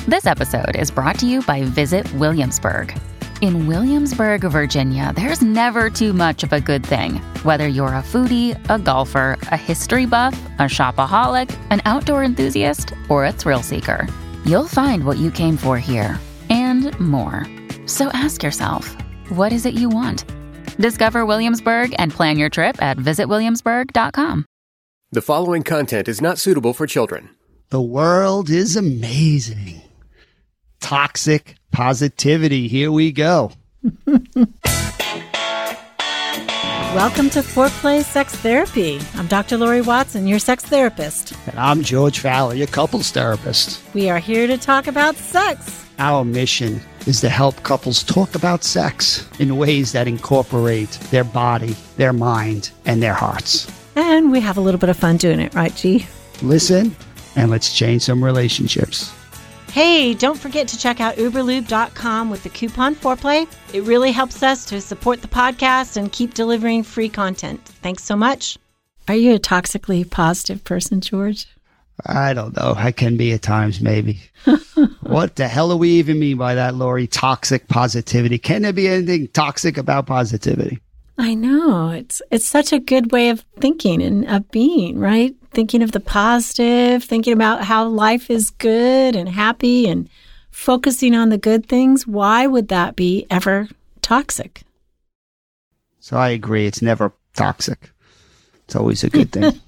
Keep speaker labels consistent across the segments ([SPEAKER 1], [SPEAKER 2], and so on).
[SPEAKER 1] This episode is brought to you by Visit Williamsburg. In Williamsburg, Virginia, there's never too much of a good thing. Whether you're a foodie, a golfer, a history buff, a shopaholic, an outdoor enthusiast, or a thrill seeker, you'll find what you came for here and more. So ask yourself, what is it you want? Discover Williamsburg and plan your trip at visitwilliamsburg.com.
[SPEAKER 2] The following content is not suitable for children.
[SPEAKER 3] The world is amazing. Toxic positivity. Here we go.
[SPEAKER 4] Welcome to Foreplay Sex Therapy. I'm Dr. Lori Watson, your sex therapist.
[SPEAKER 3] And I'm George Fowler, your couples therapist.
[SPEAKER 4] We are here to talk about sex.
[SPEAKER 3] Our mission is to help couples talk about sex in ways that incorporate their body, their mind, and their hearts.
[SPEAKER 4] And we have a little bit of fun doing it, right, G?
[SPEAKER 3] Listen, and let's change some relationships.
[SPEAKER 4] Hey, don't forget to check out uberlube.com with the coupon Foreplay. It really helps us to support the podcast and keep delivering free content. Thanks so much. Are you a toxically positive person, George?
[SPEAKER 3] I don't know. I can be at times, maybe. What the hell do we even mean by that, Lori? Toxic positivity. Can there be anything toxic about positivity?
[SPEAKER 4] I know. It's such a good way of thinking and of being, right? Thinking of the positive, thinking about how life is good and happy and focusing on the good things. Why would that be ever toxic?
[SPEAKER 3] So I agree. It's never toxic. It's always a good thing.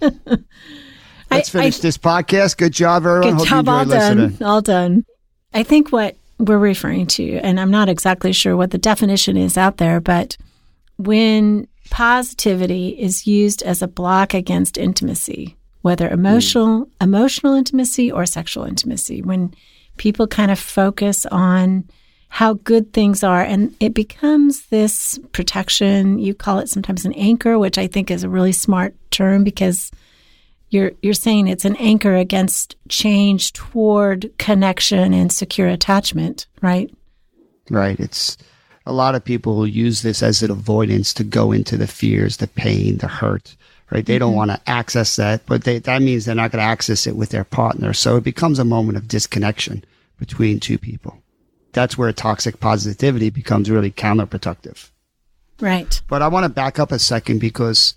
[SPEAKER 3] Let's finish this podcast. Good job, everyone.
[SPEAKER 4] Good job. All done. All done. I think what we're referring to, and I'm not exactly sure what the definition is out there, but when positivity is used as a block against intimacy, whether emotional intimacy or sexual intimacy, when people kind of focus on how good things are, and it becomes this protection. You call it sometimes an anchor, which I think is a really smart term because you're saying it's an anchor against change toward connection and secure attachment, right?
[SPEAKER 3] Right. It's a lot of people who use this as an avoidance to go into the fears, the pain, the hurt, right? They don't want to access that, but that means they're not going to access it with their partner. So it becomes a moment of disconnection between two people. That's where toxic positivity becomes really counterproductive.
[SPEAKER 4] Right.
[SPEAKER 3] But I want to back up a second because,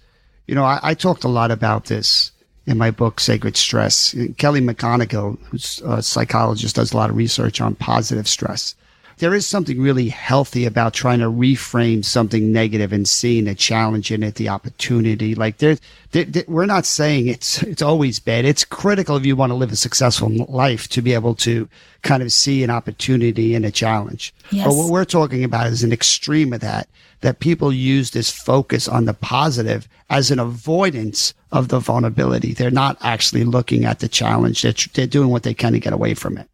[SPEAKER 3] I talked a lot about this in my book, Sacred Stress. Kelly McGonigal, who's a psychologist, does a lot of research on positive stress. There is something really healthy about trying to reframe something negative and seeing the challenge in it, the opportunity. Like we're not saying it's always bad. It's critical if you want to live a successful life to be able to kind of see an opportunity in a challenge.
[SPEAKER 4] Yes.
[SPEAKER 3] But what we're talking about is an extreme of that people use this focus on the positive as an avoidance of the vulnerability. They're not actually looking at the challenge. They're doing what they can to get away from it.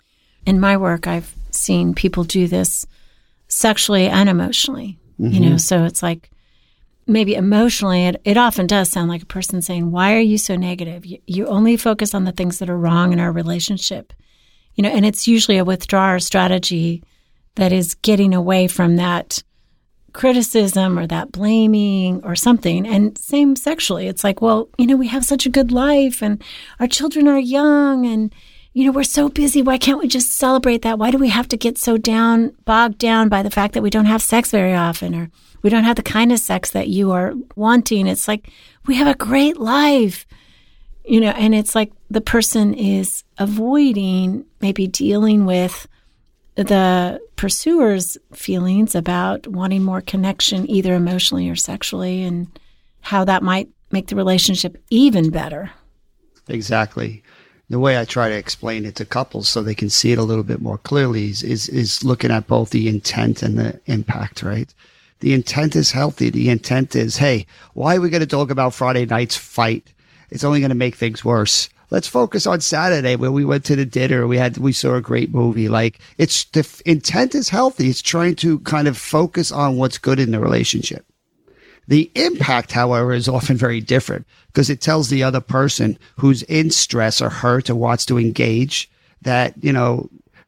[SPEAKER 4] In my work, I've seen people do this sexually and emotionally, so it's like maybe emotionally, it often does sound like a person saying, why are you so negative? You only focus on the things that are wrong in our relationship, and it's usually a withdrawal strategy that is getting away from that criticism or that blaming or something. And same sexually. It's like, well, we have such a good life and our children are young and we're so busy. Why can't we just celebrate that? Why do we have to get so bogged down by the fact that we don't have sex very often or we don't have the kind of sex that you are wanting? It's like, we have a great life, and it's like the person is avoiding maybe dealing with the pursuer's feelings about wanting more connection, either emotionally or sexually, and how that might make the relationship even better.
[SPEAKER 3] Exactly. The way I try to explain it to couples so they can see it a little bit more clearly is looking at both the intent and the impact, right? The intent is healthy. The intent is, hey, why are we going to talk about Friday night's fight? It's only going to make things worse. Let's focus on Saturday where we went to the dinner. We saw a great movie. Like the intent is healthy. It's trying to kind of focus on what's good in the relationship. The impact, however, is often very different because it tells the other person who's in stress or hurt or wants to engage that,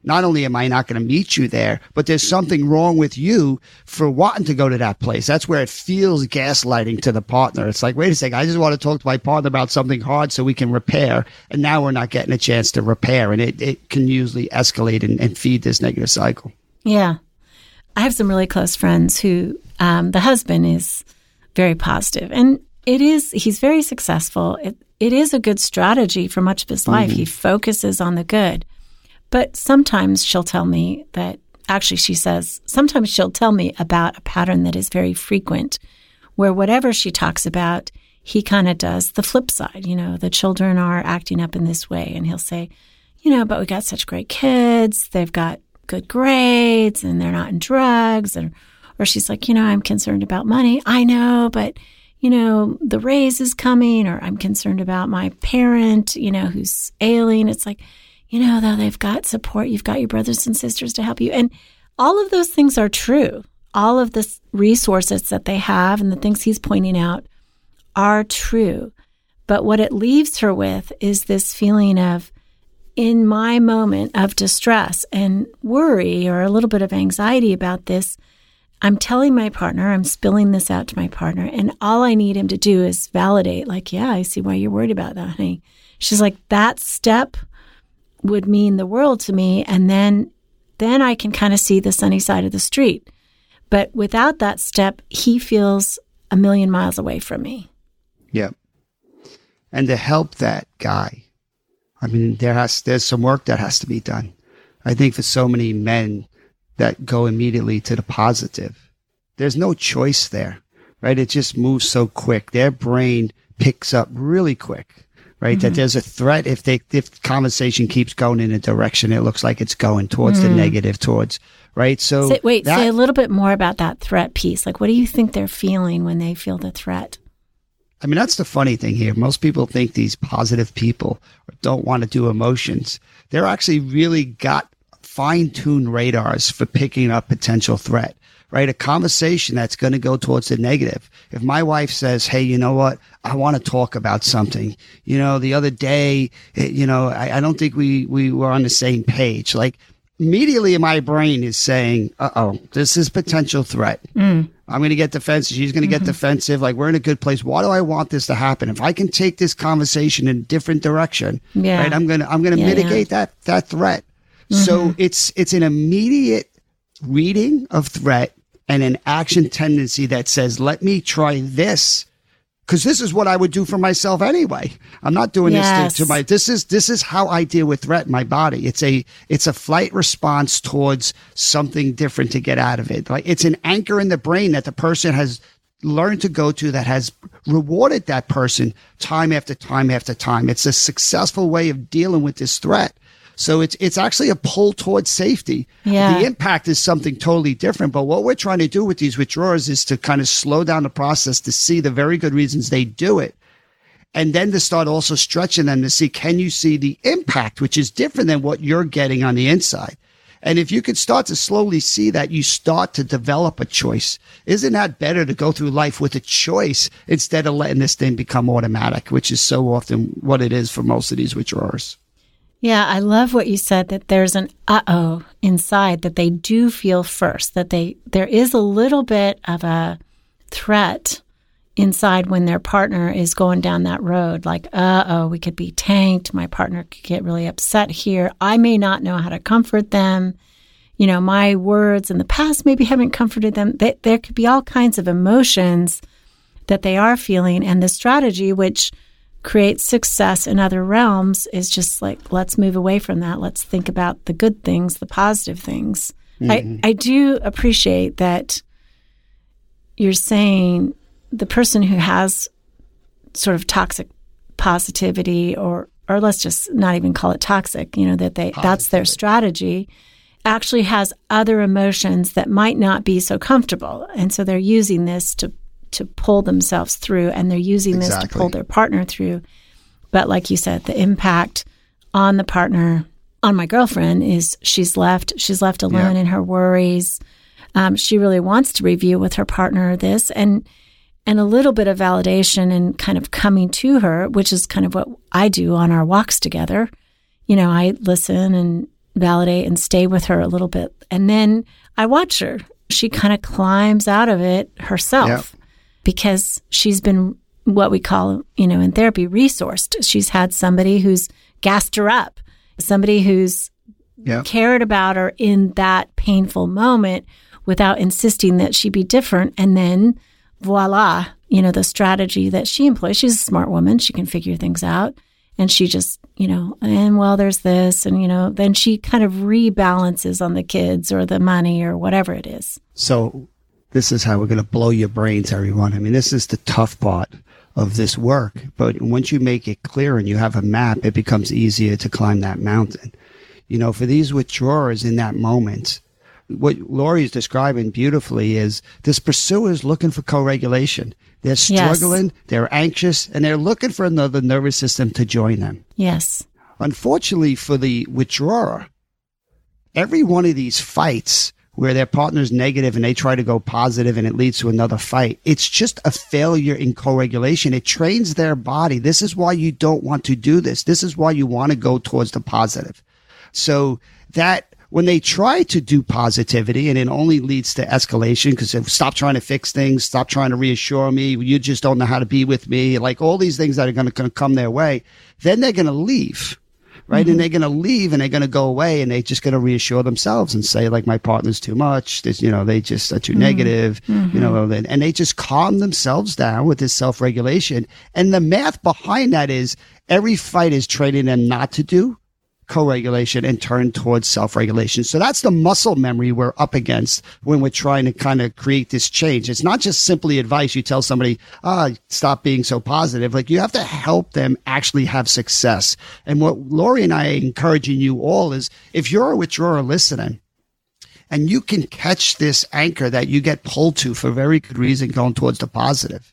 [SPEAKER 3] not only am I not going to meet you there, but there's something wrong with you for wanting to go to that place. That's where it feels gaslighting to the partner. It's like, wait a second, I just want to talk to my partner about something hard so we can repair. And now we're not getting a chance to repair. And it can usually escalate and feed this negative cycle.
[SPEAKER 4] Yeah. I have some really close friends who the husband is very positive, and he's very successful. It is a good strategy for much of his life. He focuses on the good. But sometimes she'll tell me that, actually she says, sometimes she'll tell me about a pattern that is very frequent, where whatever she talks about, he kind of does the flip side. The children are acting up in this way. And he'll say, but we got such great kids. They've got good grades and they're not in drugs. Or she's like, I'm concerned about money. I know, but, the raise is coming, or I'm concerned about my parent, who's ailing. It's like, though they've got support. You've got your brothers and sisters to help you. And all of those things are true. All of the resources that they have and the things he's pointing out are true. But what it leaves her with is this feeling of, in my moment of distress and worry or a little bit of anxiety about this, I'm telling my partner, I'm spilling this out to my partner, and all I need him to do is validate, like, yeah, I see why you're worried about that, honey. She's like, that step would mean the world to me, and then I can kind of see the sunny side of the street. But without that step, he feels a million miles away from me.
[SPEAKER 3] Yep. And to help that guy, there's some work that has to be done. I think for so many men that go immediately to the positive, there's no choice there, right? It just moves so quick. Their brain picks up really quick, right? That there's a threat. If conversation keeps going in a direction, it looks like it's going towards the negative, right? So
[SPEAKER 4] say a little bit more about that threat piece. Like, what do you think they're feeling when they feel the threat?
[SPEAKER 3] That's the funny thing here. Most people think these positive people don't want to do emotions. They're actually really got fine-tuned radars for picking up potential threat, right? A conversation that's going to go towards the negative. If my wife says, hey, you know what? I want to talk about something. The other day, I don't think we were on the same page. Like, immediately my brain is saying, this is potential threat. I'm going to get defensive. She's going to get defensive. Like, we're in a good place. Why do I want this to happen? If I can take this conversation in a different direction, right? I'm going to mitigate that threat. So it's an immediate reading of threat and an action tendency that says, let me try this. Because this is what I would do for myself anyway. I'm not doing this to my. This is how I deal with threat in my body. It's a flight response towards something different to get out of it. Like, it's an anchor in the brain that the person has learned to go to, that has rewarded that person time after time after time. It's a successful way of dealing with this threat. So it's actually a pull towards safety. Yeah. The impact is something totally different. But what we're trying to do with these withdrawers is to kind of slow down the process to see the very good reasons they do it. And then to start also stretching them to see, can you see the impact, which is different than what you're getting on the inside? And if you could start to slowly see that, you start to develop a choice. Isn't that better to go through life with a choice instead of letting this thing become automatic, which is so often what it is for most of these withdrawers?
[SPEAKER 4] Yeah, I love what you said, that there's an inside that they do feel first, that there is a little bit of a threat inside when their partner is going down that road, like, we could be tanked. My partner could get really upset here. I may not know how to comfort them. My words in the past maybe haven't comforted them. There could be all kinds of emotions that they are feeling. And the strategy, which creates success in other realms, is just like, let's move away from that. Let's think about the good things, the positive things. I do appreciate that you're saying the person who has sort of toxic positivity, or let's just not even call it toxic, that's their strategy, actually has other emotions that might not be so comfortable. And so they're using this to pull themselves through, and they're using this to pull their partner through. But like you said, the impact on the partner, on my girlfriend, is she's left alone in her worries. She really wants to review with her partner this, and a little bit of validation and kind of coming to her, which is kind of what I do on our walks together. I listen and validate and stay with her a little bit. And then I watch her. She kind of climbs out of it herself because she's been what we call, in therapy, resourced. She's had somebody who's gassed her up, somebody who's cared about her in that painful moment without insisting that she be different. And then voila, the strategy that she employs. She's a smart woman. She can figure things out. And she just, there's this. And, then she kind of rebalances on the kids or the money or whatever it is.
[SPEAKER 3] So this is how we're going to blow your brains, everyone. I mean, this is the tough part of this work. But once you make it clear and you have a map, it becomes easier to climb that mountain. For these withdrawers in that moment, what Lori is describing beautifully is this pursuer is looking for co-regulation. They're struggling, they're anxious, and they're looking for another nervous system to join them.
[SPEAKER 4] Yes.
[SPEAKER 3] Unfortunately for the withdrawer, every one of these fights where their partner's negative and they try to go positive and it leads to another fight, it's just a failure in co-regulation. It trains their body. This is why you don't want to do this. This is why you want to go towards the positive. So that when they try to do positivity and it only leads to escalation because stop trying to fix things, stop trying to reassure me, you just don't know how to be with me, like all these things that are going to come their way, then they're going to leave. Right. Mm-hmm. And they're going to leave and they're going to go away and they're just going to reassure themselves and say, like, my partner's too much. This, they just are too negative, and they just calm themselves down with this self-regulation. And the math behind that is every fight is training them not to do co-regulation and turn towards self-regulation. So that's the muscle memory we're up against when we're trying to kind of create this change. It's not just simply advice. You tell somebody, stop being so positive. Like, you have to help them actually have success. And what Lori and I are encouraging you all is, if you're a withdrawer listening and you can catch this anchor that you get pulled to for very good reason going towards the positive,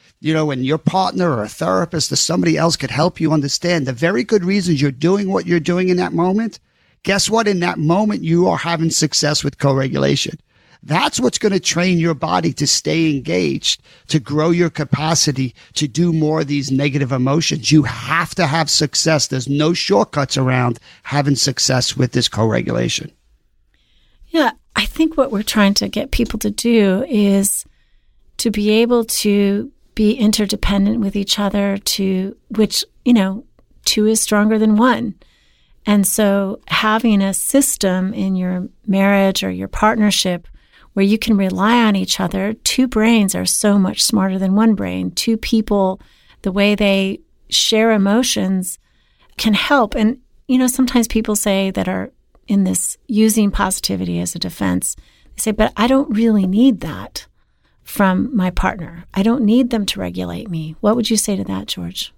[SPEAKER 3] and your partner or a therapist or somebody else could help you understand the very good reasons you're doing what you're doing in that moment. Guess what? In that moment, you are having success with co-regulation. That's what's going to train your body to stay engaged, to grow your capacity to do more of these negative emotions. You have to have success. There's no shortcuts around having success with this co-regulation.
[SPEAKER 4] Yeah, I think what we're trying to get people to do is to be able to be interdependent with each other, to which, two is stronger than one. And so having a system in your marriage or your partnership where you can rely on each other, two brains are so much smarter than one brain. Two people, the way they share emotions can help. And, sometimes people say that are in this using positivity as a defense, they say, but I don't really need that from my partner. I don't need them to regulate me. What would you say to that, George?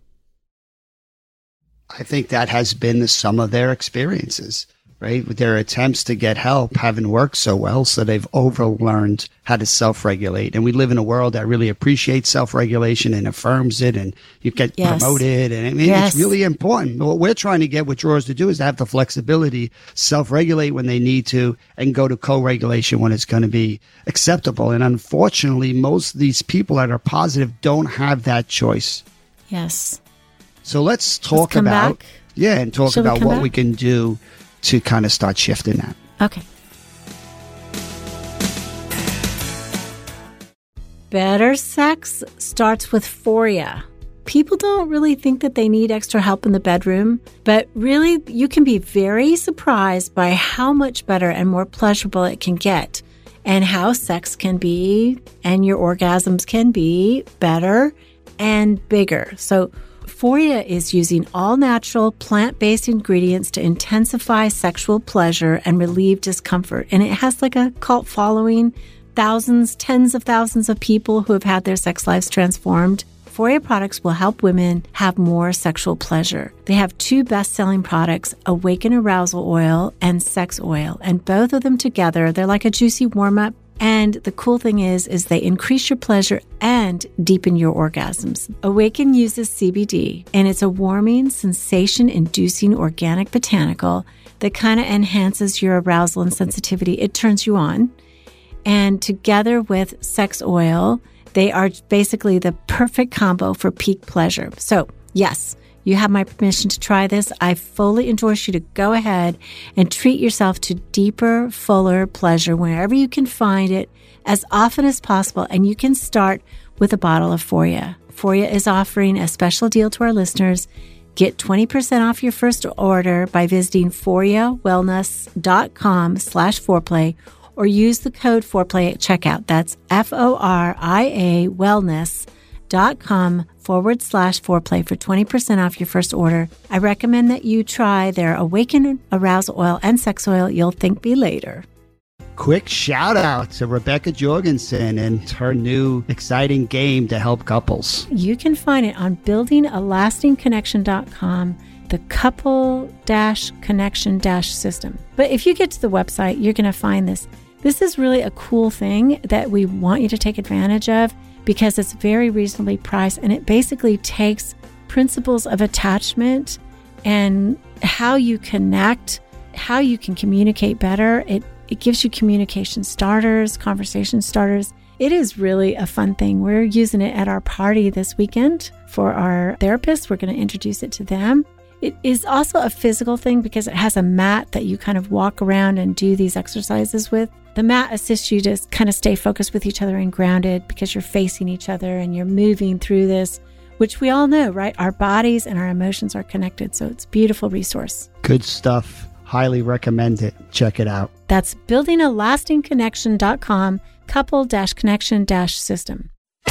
[SPEAKER 3] I think that has been the sum of their experiences, right? With their attempts to get help haven't worked so well, so they've overlearned how to self-regulate. And we live in a world that really appreciates self-regulation and affirms it, and you get promoted. And it's really important. What we're trying to get withdrawers to do is to have the flexibility, self-regulate when they need to, and go to co-regulation when it's going to be acceptable. And unfortunately, most of these people that are positive don't have that choice.
[SPEAKER 4] Yes.
[SPEAKER 3] So let's talk about, what we can do to kind of start shifting that.
[SPEAKER 4] Okay. Better sex starts with phoria. People don't really think that they need extra help in the bedroom, but really you can be very surprised by how much better and more pleasurable it can get, and how sex can be and your orgasms can be better and bigger. So Phoria is using all-natural, plant-based ingredients to intensify sexual pleasure and relieve discomfort. And it has like a cult following, thousands, tens of thousands of people who have had their sex lives transformed. Phoria products will help women have more sexual pleasure. They have two best-selling products, Awaken Arousal Oil and Sex Oil. And both of them together, they're like a juicy warm-up. And the cool thing is they increase your pleasure and deepen your orgasms. Awaken uses CBD, and it's a warming, sensation-inducing organic botanical that kind of enhances your arousal and sensitivity. It turns you on. And together with Sex Oil, they are basically the perfect combo for peak pleasure. So, yes, You have my permission to try this. I fully endorse you to go ahead and treat yourself to deeper, fuller pleasure wherever you can find it as often as possible. And you can start with a bottle of Foria. Foria is offering a special deal to our listeners. Get 20% off your first order by visiting foriawellness.com/foreplay or use the code foreplay at checkout. That's FORIA wellness.com/foreplay for 20% off your first order. I recommend that you try their Awaken Arousal Oil and Sex Oil. You'll thank me later.
[SPEAKER 3] Quick shout out to Rebecca Jorgensen and her new exciting game to help couples.
[SPEAKER 4] You can find it on buildingalastingconnection.com, the couple-connection-system. But if you get to the website, you're going to find this. This is really a cool thing that we want you to take advantage of because it's very reasonably priced, and it basically takes principles of attachment and how you connect, how you can communicate better. It gives you communication starters, conversation starters. It is really a fun thing. We're using it at our party this weekend for our therapists. We're going to introduce it to them. It is also a physical thing because it has a mat that you kind of walk around and do these exercises with. The mat assists you to kind of stay focused with each other and grounded because you're facing each other and you're moving through this, which we all know, right? Our bodies and our emotions are connected. So it's a beautiful resource.
[SPEAKER 3] Good stuff. Highly recommend it. Check it out.
[SPEAKER 4] That's buildingalastingconnection.com, couple-connection-system.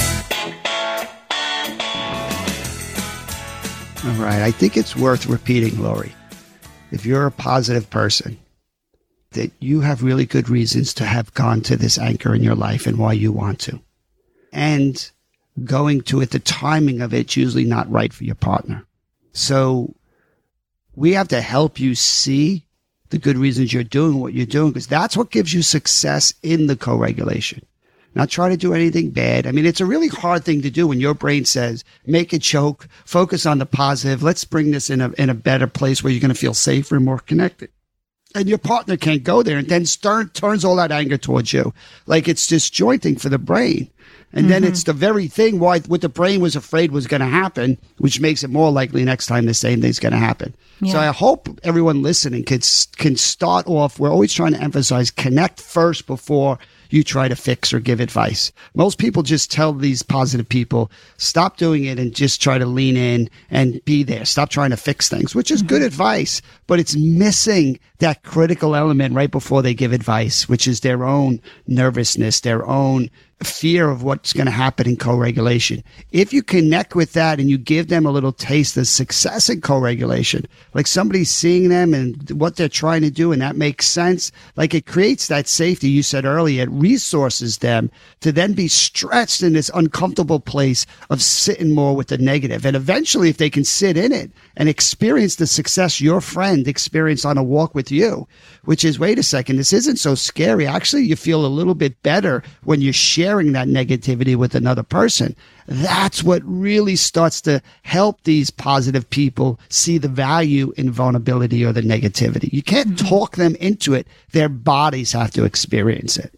[SPEAKER 3] All right. I think it's worth repeating, Lori. If you're a positive person, that you have really good reasons to have gone to this anchor in your life and why you want to. And going to it, the timing of it's usually not right for your partner. So we have to help you see the good reasons you're doing what you're doing, because that's what gives you success in the co-regulation. Not try to do anything bad. I mean, it's a really hard thing to do when your brain says, make a joke, focus on the positive. Let's bring this in a better place where you're going to feel safer and more connected. And your partner can't go there and then turns all that anger towards you. Like it's disjointing for the brain. And then it's the very thing what the brain was afraid was going to happen, which makes it more likely next time the same thing's going to happen. Yeah. So I hope everyone listening can start off. We're always trying to emphasize connect first before you try to fix or give advice. Most people just tell these positive people, stop doing it and just try to lean in and be there. Stop trying to fix things, which is good advice, but it's missing that critical element right before they give advice, which is their own nervousness, their own fear of what's going to happen in co-regulation. If you connect with that and you give them a little taste of success in co-regulation, like somebody's seeing them and what they're trying to do, and that makes sense, like it creates that safety you said earlier. It resources them to then be stretched in this uncomfortable place of sitting more with the negative. And eventually, if they can sit in it and experience the success your friend experienced on a walk with you, which is, wait a second, this isn't so scary. Actually, you feel a little bit better when you're sharing that negativity with another person. That's what really starts to help these positive people see the value in vulnerability or the negativity. You can't talk them into it. Their bodies have to experience it.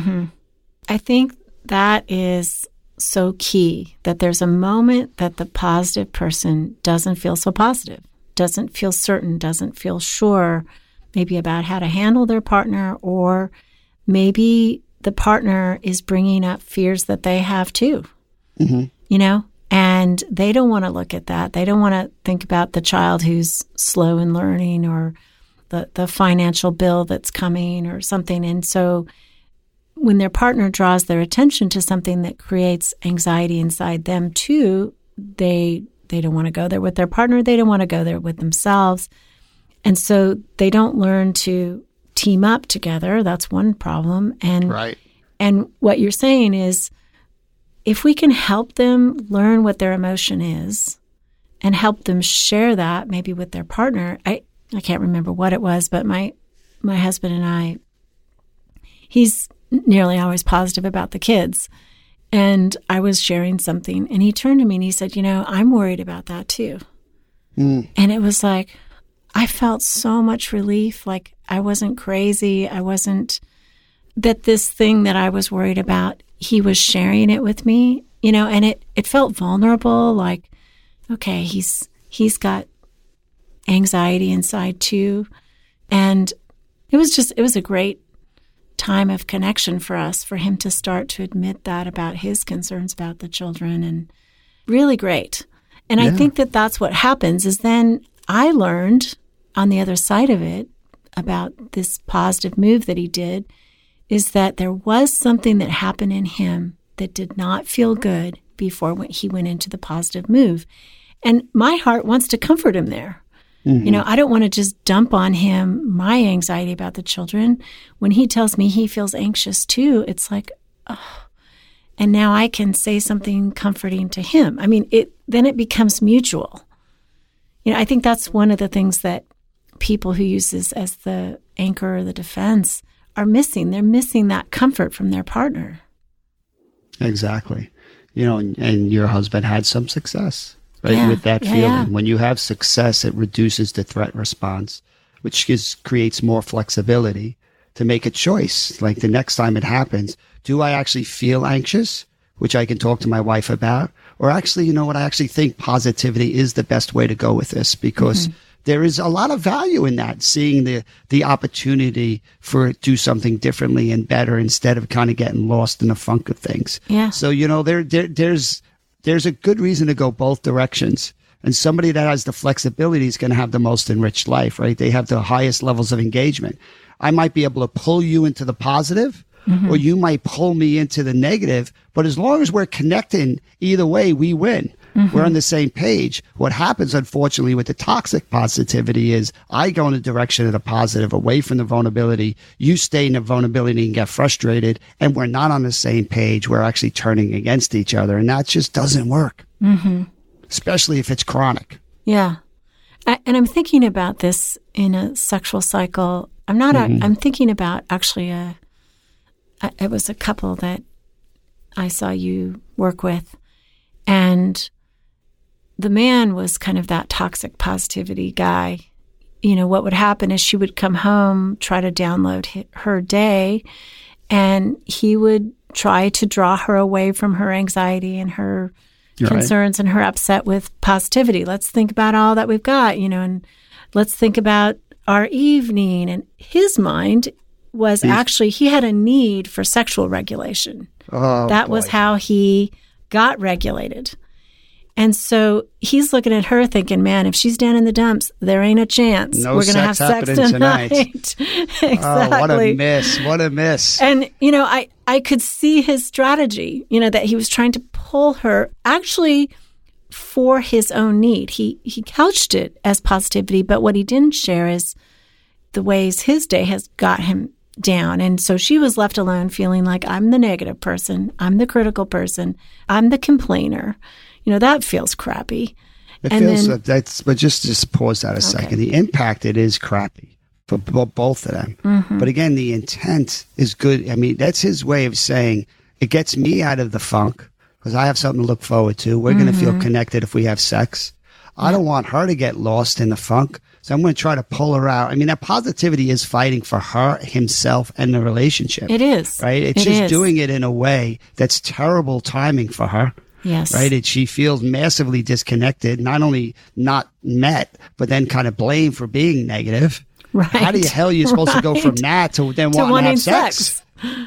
[SPEAKER 4] I think that is so key, that there's a moment that the positive person doesn't feel so positive, doesn't feel certain, doesn't feel sure, maybe about how to handle their partner, or maybe the partner is bringing up fears that they have too, you know, and they don't want to look at that. They don't want to think about the child who's slow in learning or the financial bill that's coming or something. And so when their partner draws their attention to something that creates anxiety inside them too, they don't want to go there with their partner. They don't want to go there with themselves. And so they don't learn to team up together. That's one problem. And
[SPEAKER 3] right.
[SPEAKER 4] And what you're saying is, if we can help them learn what their emotion is and help them share that maybe with their partner. I can't remember what it was, but my husband and I, he's nearly always positive about the kids. And I was sharing something and he turned to me and he said, you know, I'm worried about that too. And it was like, I felt so much relief. Like I wasn't crazy. I wasn't, that this thing that I was worried about, he was sharing it with me, you know, and it felt vulnerable. Like, okay, he's he's got anxiety inside too. And it was a great time of connection for us, for him to start to admit that about his concerns about the children, and really great. And I think that that's what happens, is then I learned on the other side of it about this positive move that he did, is that there was something that happened in him that did not feel good before when he went into the positive move. And my heart wants to comfort him there. You know, I don't want to just dump on him my anxiety about the children. When he tells me he feels anxious too, it's like, oh, and now I can say something comforting to him. I mean, then it becomes mutual. You know, I think that's one of the things that people who use this as the anchor or the defense are missing. They're missing that comfort from their partner.
[SPEAKER 3] Exactly. You know, and your husband had some success. Right, with that feeling. Yeah. When you have success, it reduces the threat response, which creates more flexibility to make a choice. Like the next time it happens, do I actually feel anxious, which I can talk to my wife about? Or actually, you know what, I actually think positivity is the best way to go with this, because there is a lot of value in that, seeing the opportunity for do something differently and better instead of kind of getting lost in the funk of things.
[SPEAKER 4] Yeah.
[SPEAKER 3] So, you know, there's a good reason to go both directions. And somebody that has the flexibility is going to have the most enriched life, right? They have the highest levels of engagement. I might be able to pull you into the positive, or you might pull me into the negative. But as long as we're connecting, either way, we win. We're on the same page. What happens, unfortunately, with the toxic positivity is I go in the direction of the positive, away from the vulnerability. You stay in the vulnerability and get frustrated, and we're not on the same page. We're actually turning against each other, and that just doesn't work, especially if it's chronic.
[SPEAKER 4] Yeah. And I'm thinking about this in a sexual cycle. I'm thinking about actually it was a couple that I saw you work with, and the man was kind of that toxic positivity guy. You know, what would happen is she would come home, try to download her day, and he would try to draw her away from her anxiety and her concerns and her upset with positivity. Let's think about all that we've got, you know, and let's think about our evening. And his mind was actually, he had a need for sexual regulation. That was how he got regulated. And so he's looking at her thinking, man, if she's down in the dumps, there ain't a chance.
[SPEAKER 3] No,
[SPEAKER 4] we're going to have sex tonight. Exactly.
[SPEAKER 3] Oh, what a miss. What a miss.
[SPEAKER 4] And, you know, I could see his strategy, you know, that he was trying to pull her actually for his own need. He couched it as positivity, but what he didn't share is the ways his day has got him down. And so she was left alone feeling like, I'm the negative person. I'm the critical person. I'm the complainer. You know, that feels crappy.
[SPEAKER 3] But just pause that a second. The impact, it is crappy for both of them. But again, the intent is good. I mean, that's his way of saying it gets me out of the funk because I have something to look forward to. We're going to feel connected if we have sex. I don't want her to get lost in the funk. So I'm going to try to pull her out. I mean, that positivity is fighting for her, himself, and the relationship.
[SPEAKER 4] It is.
[SPEAKER 3] Right? It's just doing it in a way that's terrible timing for her.
[SPEAKER 4] Yes.
[SPEAKER 3] Right? And she feels massively disconnected, not only not met, but then kind of blamed for being negative.
[SPEAKER 4] Right.
[SPEAKER 3] How the hell are you supposed to go from that to then wanting to have sex?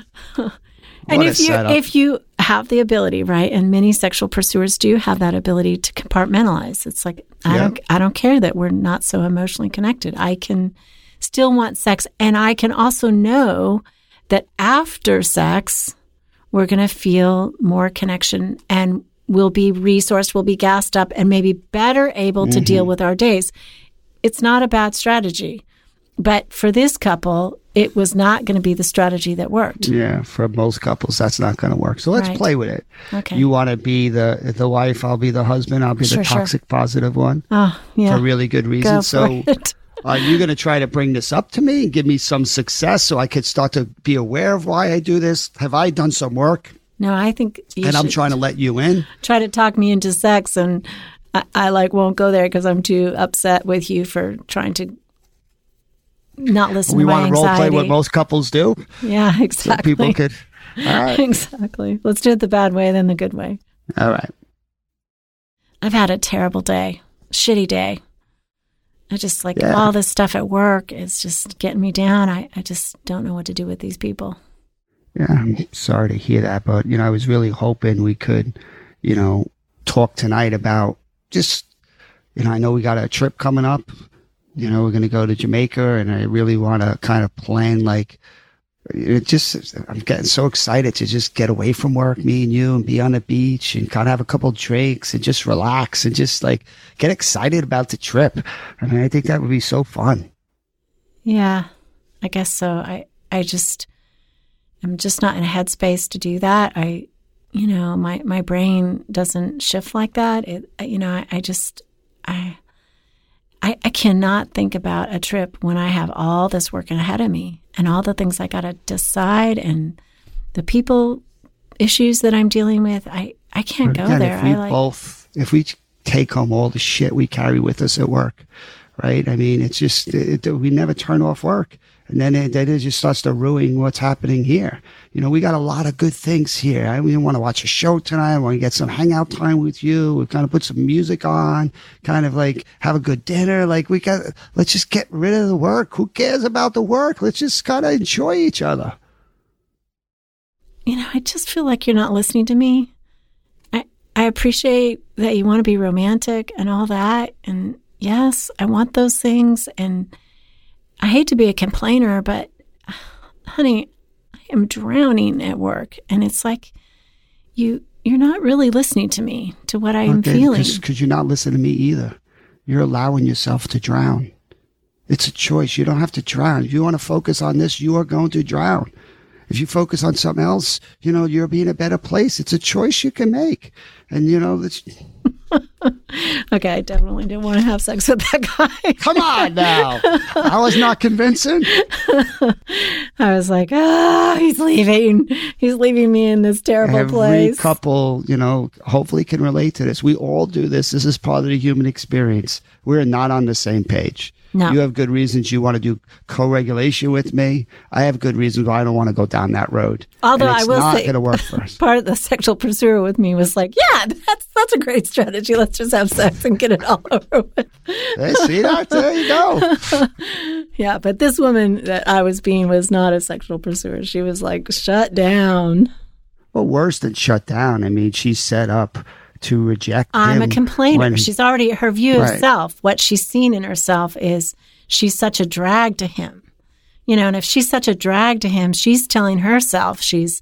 [SPEAKER 4] And if you have the ability, right, and many sexual pursuers do have that ability to compartmentalize. It's like, I don't care that we're not so emotionally connected. I can still want sex. And I can also know that after sex, we're going to feel more connection and we'll be resourced, we'll be gassed up, and maybe better able to deal with our days. It's not a bad strategy. But for this couple, it was not going to be the strategy that worked.
[SPEAKER 3] Yeah, for most couples, that's not going to work. So let's play with it.
[SPEAKER 4] Okay.
[SPEAKER 3] You want to be the wife, I'll be the husband, I'll be the toxic positive one.
[SPEAKER 4] Oh, yeah.
[SPEAKER 3] For really good reason.
[SPEAKER 4] Go
[SPEAKER 3] so
[SPEAKER 4] for it.
[SPEAKER 3] are you going to try to bring this up to me and give me some success so I could start to be aware of why I do this? Have I done some work?
[SPEAKER 4] No, I think you
[SPEAKER 3] I'm trying to let you in?
[SPEAKER 4] Try to talk me into sex, and I won't go there because I'm too upset with you for trying to not listen to my anxiety.
[SPEAKER 3] We want to role play what most couples do?
[SPEAKER 4] Yeah, exactly.
[SPEAKER 3] So people could... All right.
[SPEAKER 4] Exactly. Let's do it the bad way, then the good way.
[SPEAKER 3] All right.
[SPEAKER 4] I've had a terrible day. shitty day. I just all this stuff at work is just getting me down. I just don't know what to do with these people.
[SPEAKER 3] Yeah, I'm sorry to hear that, but, I was really hoping we could, talk tonight about just, I know we got a trip coming up. We're going to go to Jamaica, and I really want to kind of plan, I'm getting so excited to just get away from work, me and you, and be on the beach and kind of have a couple drinks and just relax and just get excited about the trip. I mean, I think that would be so fun.
[SPEAKER 4] Yeah, I guess so. I'm just not in a headspace to do that. My brain doesn't shift like that. I cannot think about a trip when I have all this work ahead of me and all the things I got to decide and the people issues that I'm dealing with. I can't go there.
[SPEAKER 3] If we take home all the shit we carry with us at work, right? I mean, it's just, we never turn off work. And then it just starts to ruin what's happening here. We got a lot of good things here. I want to watch a show tonight. I want to get some hangout time with you. We kind of put some music on, kind of have a good dinner. Let's just get rid of the work. Who cares about the work? Let's just kind of enjoy each other.
[SPEAKER 4] I just feel like you're not listening to me. I appreciate that you want to be romantic and all that. And yes, I want those things. And I hate to be a complainer, but honey, I am drowning at work. And it's like, you're not really listening to me, to what I am feeling.
[SPEAKER 3] Because you're not listening to me either. You're allowing yourself to drown. It's a choice. You don't have to drown. If you want to focus on this, you are going to drown. If you focus on something else, you'll be in a better place. It's a choice you can make. And, it's...
[SPEAKER 4] Okay, I definitely didn't want to have sex with that guy.
[SPEAKER 3] Come on now. I was not convincing.
[SPEAKER 4] I was like, he's leaving. He's leaving me in this terrible place.
[SPEAKER 3] Every couple, hopefully can relate to this. We all do this. This is part of the human experience. We're not on the same page.
[SPEAKER 4] No.
[SPEAKER 3] You have good reasons you want to do co-regulation with me. I have good reasons why I don't want to go down that road.
[SPEAKER 4] Although I will say,
[SPEAKER 3] it's not going to work for us.
[SPEAKER 4] Part of the sexual pursuer with me was like, yeah, that's a great strategy. Let's just have sex and get it all over with.
[SPEAKER 3] Hey, see that? There you go.
[SPEAKER 4] Yeah, but this woman that I was being was not a sexual pursuer. She was like, shut down.
[SPEAKER 3] Well, worse than shut down. I mean, she's set up to reject
[SPEAKER 4] I'm
[SPEAKER 3] him
[SPEAKER 4] a complainer. She's already, her view
[SPEAKER 3] Right.
[SPEAKER 4] of self, what she's seen in herself is she's such a drag to him. And if she's such a drag to him, she's telling herself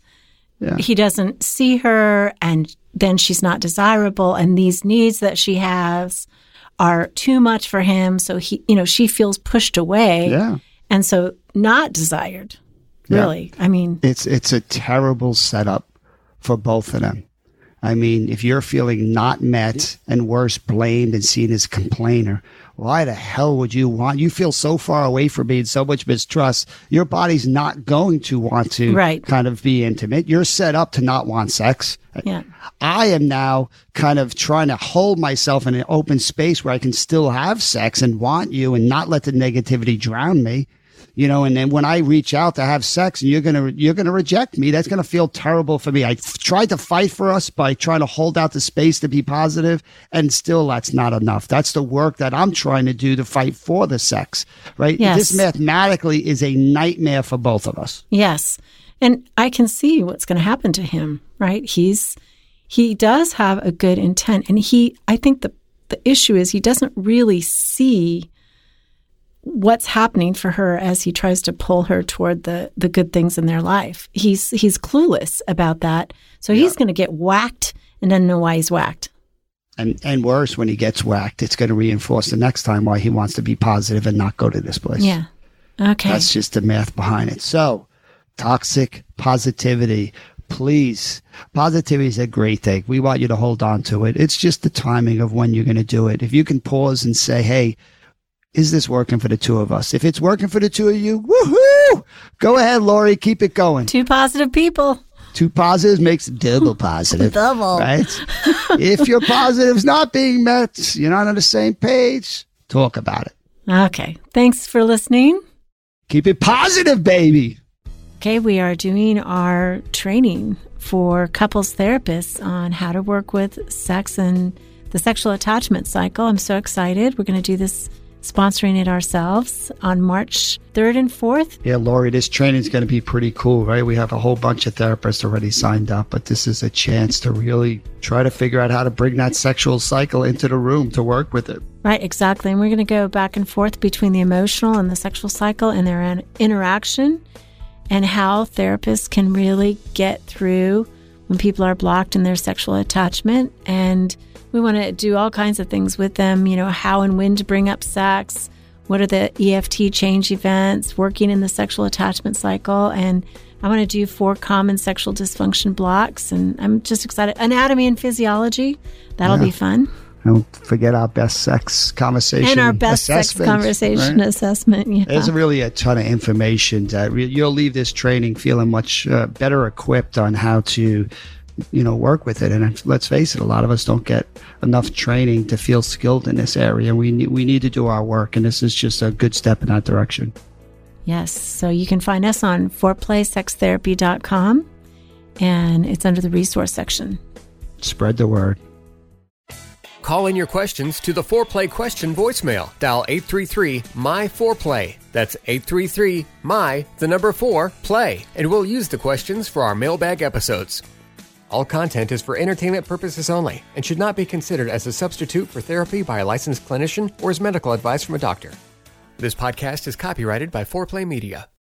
[SPEAKER 4] he doesn't see her, and then she's not desirable, and these needs that she has are too much for him. So she feels pushed away.
[SPEAKER 3] Yeah.
[SPEAKER 4] And so not desired. Really.
[SPEAKER 3] Yeah.
[SPEAKER 4] I mean,
[SPEAKER 3] it's a terrible setup for both of them. I mean, if you're feeling not met and worse, blamed and seen as a complainer, why the hell would you want? You feel so far away from me and so much mistrust. Your body's not going to want to kind of be intimate. You're set up to not want sex.
[SPEAKER 4] Yeah.
[SPEAKER 3] I am now kind of trying to hold myself in an open space where I can still have sex and want you and not let the negativity drown me. And then when I reach out to have sex and you're going to reject me, that's going to feel terrible for me. I tried to fight for us by trying to hold out the space to be positive, and still that's not enough. That's the work that I'm trying to do to fight for the sex, right?
[SPEAKER 4] Yes.
[SPEAKER 3] This mathematically is a nightmare for both of us.
[SPEAKER 4] Yes. And I can see what's going to happen to him, right? He does have a good intent. And I think the issue is he doesn't really see what's happening for her as he tries to pull her toward the good things in their life. He's clueless about that. So he's going to get whacked and doesn't know why he's whacked.
[SPEAKER 3] And worse, when he gets whacked, it's going to reinforce the next time why he wants to be positive and not go to this place.
[SPEAKER 4] Yeah. Okay.
[SPEAKER 3] That's just the math behind it. So, toxic positivity. Please. Positivity is a great thing. We want you to hold on to it. It's just the timing of when you're going to do it. If you can pause and say, hey, is this working for the two of us? If it's working for the two of you, woohoo! Go ahead, Lori. Keep it going.
[SPEAKER 4] Two positive people.
[SPEAKER 3] Two positives makes double positive.
[SPEAKER 4] Double.
[SPEAKER 3] Right? If your positive's not being met, you're not on the same page, talk about it.
[SPEAKER 4] Okay. Thanks for listening.
[SPEAKER 3] Keep it positive, baby.
[SPEAKER 4] Okay, we are doing our training for couples therapists on how to work with sex and the sexual attachment cycle. I'm so excited. We're going to do this, sponsoring it ourselves on March 3rd and 4th.
[SPEAKER 3] Yeah, Lori, this training is going to be pretty cool, right? We have a whole bunch of therapists already signed up, but this is a chance to really try to figure out how to bring that sexual cycle into the room to work with it.
[SPEAKER 4] Right, exactly. And we're going to go back and forth between the emotional and the sexual cycle and their interaction, and how therapists can really get through when people are blocked in their sexual attachment. And we want to do all kinds of things with them, how and when to bring up sex, what are the EFT change events, working in the sexual attachment cycle. And I want to do 4 common sexual dysfunction blocks. And I'm just excited. Anatomy and physiology, that'll be fun.
[SPEAKER 3] Don't forget our best sex conversation
[SPEAKER 4] and our best sex conversation assessment. Yeah.
[SPEAKER 3] There's really a ton of information that you'll leave this training feeling much better equipped on how to work with it. And let's face it, a lot of us don't get enough training to feel skilled in this area. We need to do our work, and this is just a good step in that direction.
[SPEAKER 4] Yes. So you can find us on foreplaysextherapy.com, and it's under the resource section.
[SPEAKER 3] Spread the word.
[SPEAKER 2] Call in your questions to the Foreplay question voicemail. Dial 833-MY-4PLAY. That's 833-MY-4-PLAY. And we'll use the questions for our mailbag episodes. All content is for entertainment purposes only and should not be considered as a substitute for therapy by a licensed clinician or as medical advice from a doctor. This podcast is copyrighted by Foreplay Media.